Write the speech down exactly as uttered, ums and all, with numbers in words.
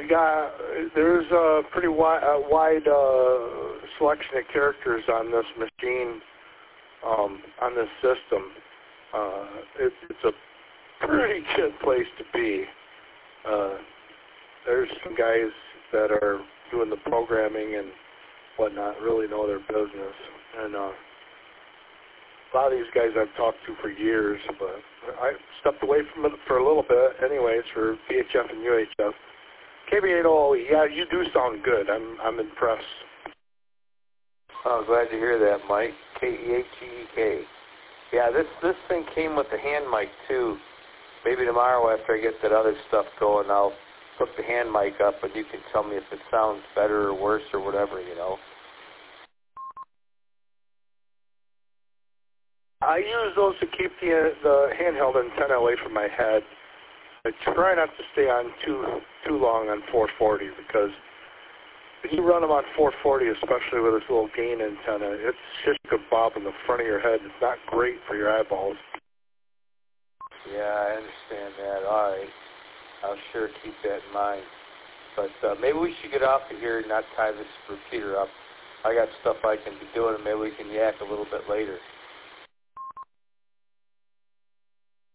we got, there's a pretty wide, uh, wide uh, selection of characters on this machine, um, on this system. Uh, it, it's a pretty good place to be. Uh, there's some guys that are doing the programming and whatnot, really know their business. And uh, a lot of these guys I've talked to for years, but I stepped away from it for a little bit anyways for V H F and U H F. K B eight oh, yeah, you do sound good. I'm I'm impressed. Oh, I'm glad to hear that, Mike. K E H E E K. Yeah, this this thing came with the hand mic too. Maybe tomorrow after I get that other stuff going, I'll hook the hand mic up, and you can tell me if it sounds better or worse or whatever, you know. I use those to keep the the handheld antenna away from my head. I try not to stay on too too long on four forty because if you run them on four forty, especially with this little gain antenna, it's just a bob in the front of your head. It's not great for your eyeballs. Yeah, I understand that. All right. I'll sure keep that in mind. But uh, maybe we should get off of here and not tie this repeater up. I got stuff I can be doing, and maybe we can yak a little bit later.